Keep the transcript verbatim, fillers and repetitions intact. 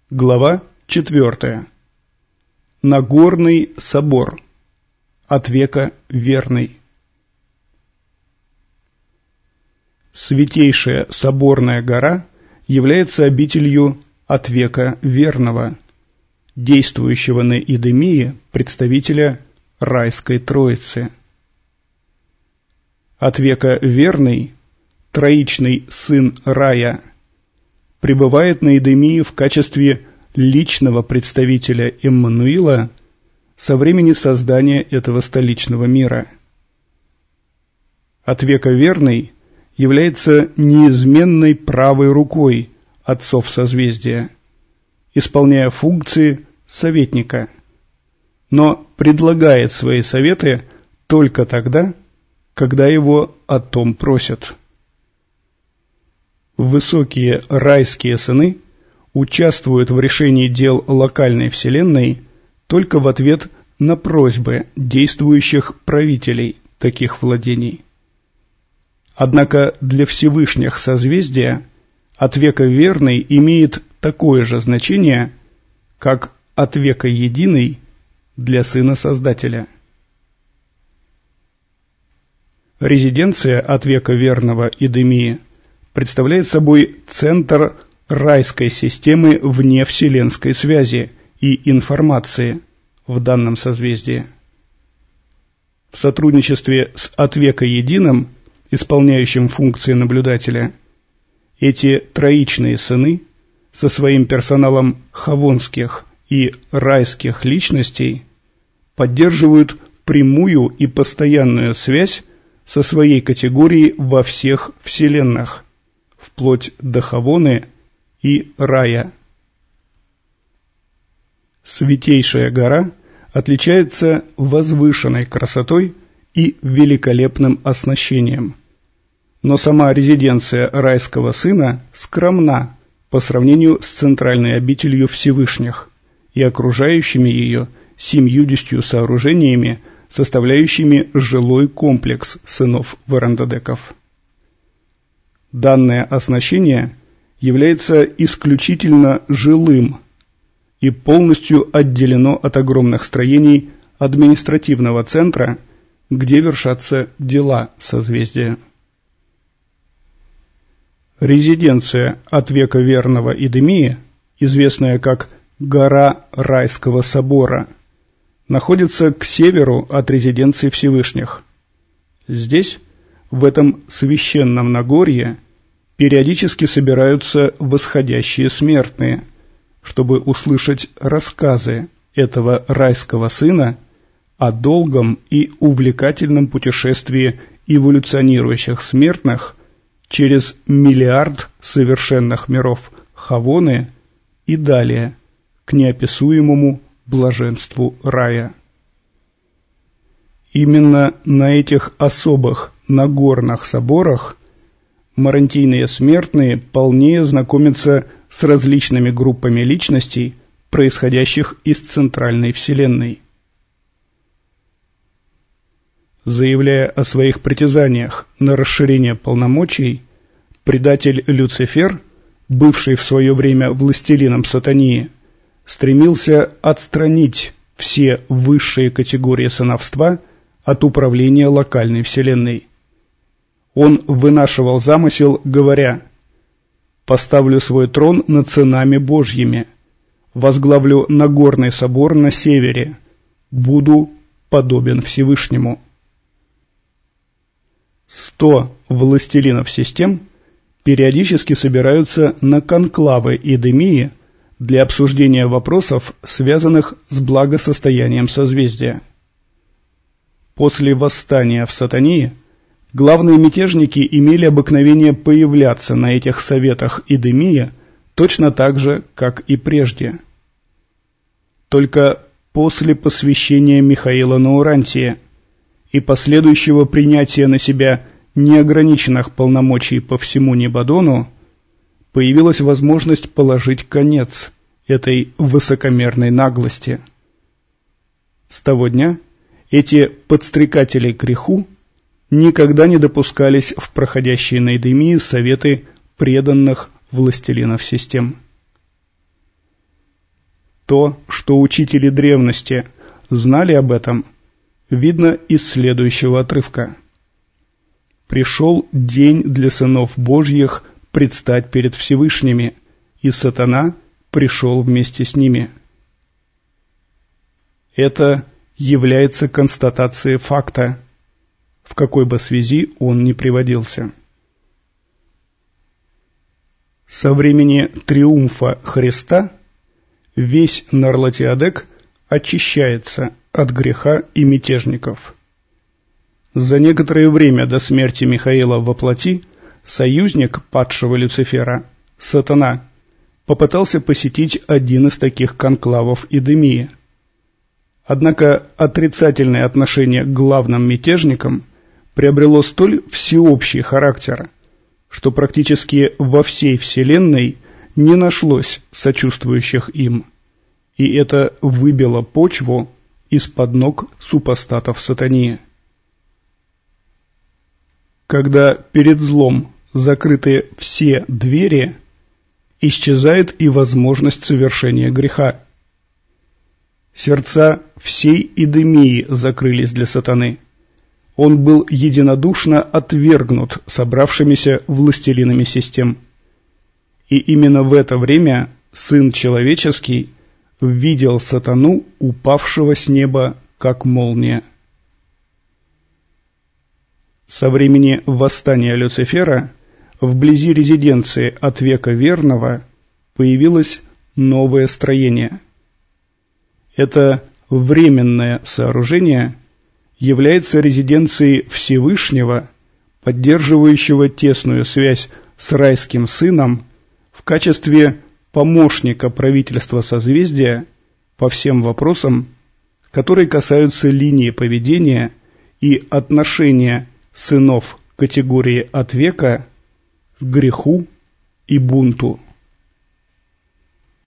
Глава четвертая. Нагорный собор. От века верный. Святейшая соборная гора является обителью от века верного, действующего на Идемии представителя райской троицы. От века верный, троичный сын рая, пребывает на Идемии в качестве личного представителя Эммануила со времени создания этого столичного мира. От века верный является неизменной правой рукой отцов созвездия, исполняя функции советника, но предлагает свои советы только тогда, когда его о том просят. Высокие райские сыны участвуют в решении дел локальной вселенной только в ответ на просьбы действующих правителей таких владений. Однако для Всевышних созвездия от века верный имеет такое же значение, как от века единый для Сына Создателя. Резиденция от века верного Идемии представляет собой центр райской системы вне вселенской связи и информации в данном созвездии. В сотрудничестве с от века единым, исполняющим функции наблюдателя, эти троичные сыны со своим персоналом хавонских и райских личностей поддерживают прямую и постоянную связь со своей категорией во всех вселенных, вплоть до Хавоны и Рая. Святейшая гора отличается возвышенной красотой и великолепным оснащением, но сама резиденция райского сына скромна по сравнению с центральной обителью Всевышних и окружающими ее семьюдесятью сооружениями, составляющими жилой комплекс сынов Варандадеков. Данное оснащение является исключительно жилым и полностью отделено от огромных строений административного центра, где вершатся дела созвездия. Резиденция от века верного Идемии, известная как Гора Райского собора, находится к северу от резиденции Всевышних. Здесь, в этом священном Нагорье, периодически собираются восходящие смертные, чтобы услышать рассказы этого райского сына о долгом и увлекательном путешествии эволюционирующих смертных через миллиард совершенных миров Хавоны и далее к неописуемому блаженству рая. Именно на этих особых нагорных соборах марантийные смертные полнее знакомятся с различными группами личностей, происходящих из центральной вселенной. Заявляя о своих притязаниях на расширение полномочий, предатель Люцифер, бывший в свое время властелином Сатании, стремился отстранить все высшие категории сыновства от управления локальной вселенной. Он вынашивал замысел, говоря: «Поставлю свой трон над сынами Божьими, возглавлю Нагорный собор на севере, буду подобен Всевышнему». Сто властелинов систем периодически собираются на конклавы Идемии для обсуждения вопросов, связанных с благосостоянием созвездия. После восстания в Сатании главные мятежники имели обыкновение появляться на этих советах Идемии точно так же, как и прежде. Только после посвящения Михаила на Урантия и последующего принятия на себя неограниченных полномочий по всему Небадону появилась возможность положить конец этой высокомерной наглости. С того дня эти подстрекатели к греху никогда не допускались в проходящие на Идемии советы преданных властелинов систем. То, что учители древности знали об этом, видно из следующего отрывка. «Пришел день для сынов Божьих предстать перед Всевышними, и сатана пришел вместе с ними». Это является констатацией факта, в какой бы связи он ни приводился. Со времени триумфа Христа весь Нарлатиадек очищается от греха и мятежников. За некоторое время до смерти Михаила во плоти союзник падшего Люцифера, сатана, попытался посетить один из таких конклавов Идемии. Однако отрицательное отношение к главным мятежникам приобрело столь всеобщий характер, что практически во всей Вселенной не нашлось сочувствующих им, и это выбило почву из-под ног супостатов сатании. Когда перед злом закрыты все двери, исчезает и возможность совершения греха. Сердца всей Идемии закрылись для сатаны. Он был единодушно отвергнут собравшимися властелинами систем. И именно в это время Сын Человеческий видел сатану, упавшего с неба, как молния. Со времени восстания Люцифера вблизи резиденции от века верного появилось новое строение. Это временное сооружение является резиденцией Всевышнего, поддерживающего тесную связь с райским сыном в качестве помощника правительства созвездия по всем вопросам, которые касаются линии поведения и отношения сынов категории от века к греху и бунту.